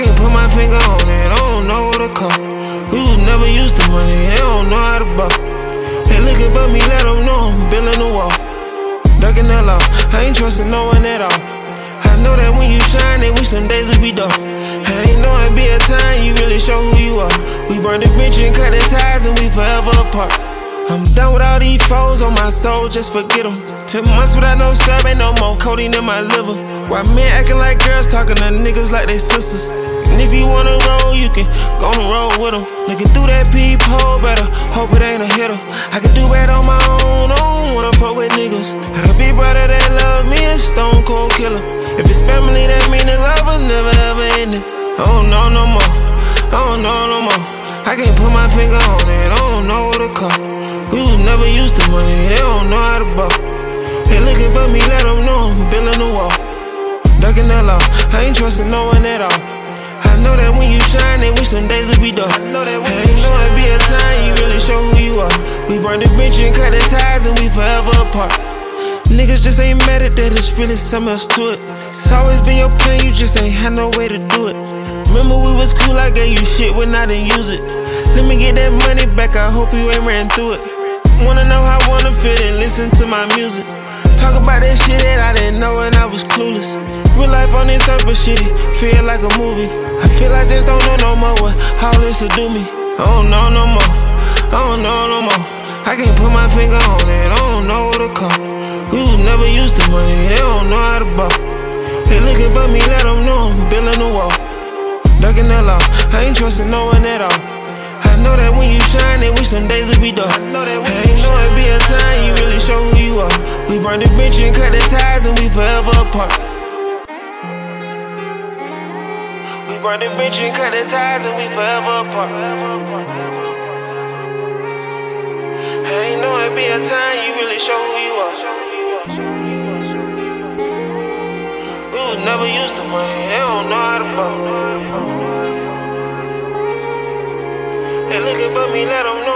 can't put my finger on it, I don't know what to call. We was never used to money, they don't know how to buck. They looking for me, let them know I'm building a wall. Ducking the law, I ain't trusting no one at all. I know that when you shine, they wish some days would be dark. I ain't know it'd be a time you really show who you are. We burn the bridge and cut the ties and we forever apart. I'm done with all these foes on my soul, just forget them. 10 months without no serve, ain't no more codeine in my liver. Why men acting like girls, talking to niggas like they sisters? And if you wanna roll, you can go on the road with them. Looking through that peephole, better hope it ain't a hitter. I can do bad on my own, I don't wanna fuck with niggas. Had a big brother that love me, a stone cold killer. If it's family, that mean the love was never ever ending. I don't know no more, I don't know no more. I can't put my finger on it, I don't know what to call. We was never used to money, they don't know how to buck. They looking for me, let them know I'm building a wall. Ducking the law, I ain't trusting no one at all. I know that when you shine, they wish some days would be dark. I ain't know it'd be a time you really show who you are. We burn the bridge and cut the ties and we forever apart. Niggas just ain't mad at that, it's really something else to it. It's always been your plan, you just ain't had no way to do it. Remember we was cool, I gave you shit when I didn't use it. Let me get that money back, I hope you ain't ran through it. Wanna know how I wanna feel and listen to my music. Talk about that shit that I didn't know when I was clueless. Real life on this earth, but shitty, feel like a movie. I feel I just don't know no more what all this will do me. I don't know no more, I don't know no more. I can't put my finger on it, I don't know what to call. We was never used to money, they don't know how to buck. They looking for me, let them know I'm building a wall. Ducking the law, I ain't trusting no one at all. I know that when you shine, they wish some days would be dark. I ain't know it'd be a time you really show who you are. We burn the bridge and cut the ties and we forever apart. We burn the bridge and cut the ties and we forever apart. I ain't know it'd be a time you really show who you are. We was never used to money, they don't know how to buck. They looking for me, let them know